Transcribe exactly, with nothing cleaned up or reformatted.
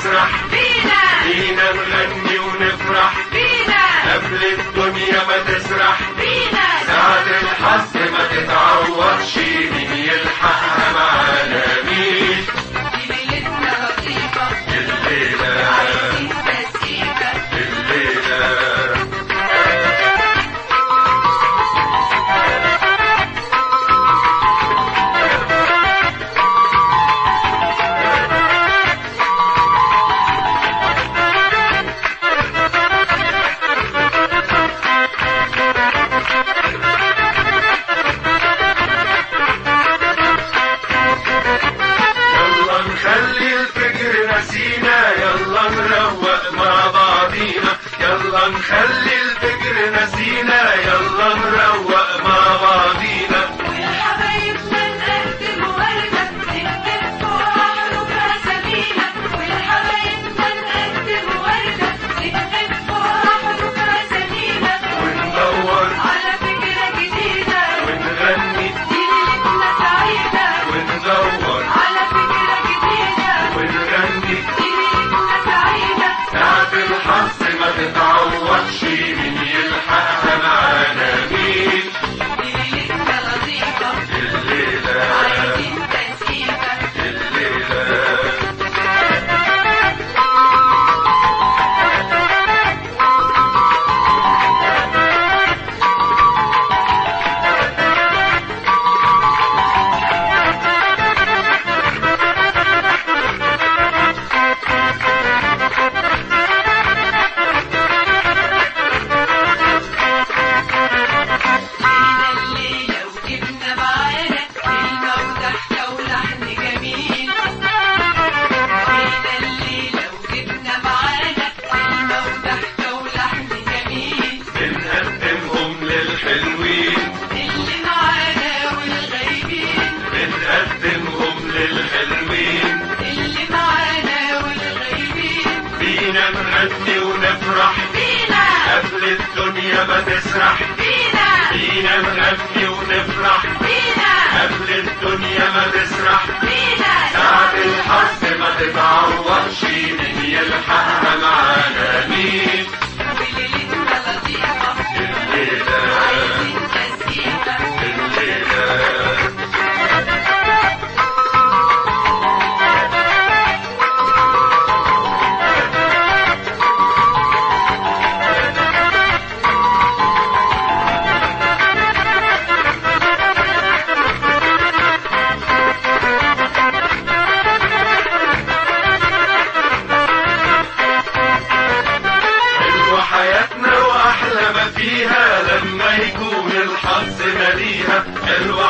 تسرح بينا بينا نغني ونفرح بينا قبل الدنيا ما تسرح بينا ساعة الحظ ما تتعوضش مين يلحقها معانا مين دي ليلتنا لطيفة الليلة عايزين تسقيفة الليلة يلا نروق مع بعضينا يلا نخلي الفكر نسينا يلا نروق مع بعضينا والحبايبنا نقدم وردة نكتب فوقها حروف أسامينا والحبايبنا نقدم وردة نكتب فوقها حروف أسامينا وندور على فكرة جديدة ونغني دي ليلتنا سعيدة وندور على فكرة جديدة ونغني سعيدة ساعة الحظ ما تتعوضش مين يلحقها معانا مين دي ليلتنا لطيفة الليلة عايزين تسقيفة الليلة نغني ونفرح بينا قبل الدنيا ما تسرح بينا بينا نغني ونفرح بينا قبل الدنيا ما تسرح بينا ساعة الحظ ما تتعوضش مين يلحقها معانا مين وليلتنا لطيفة الليلة عايزين تسقيفة الليلة حياتنا واحلى ما فيها لما يكون الحظ مليها حلوة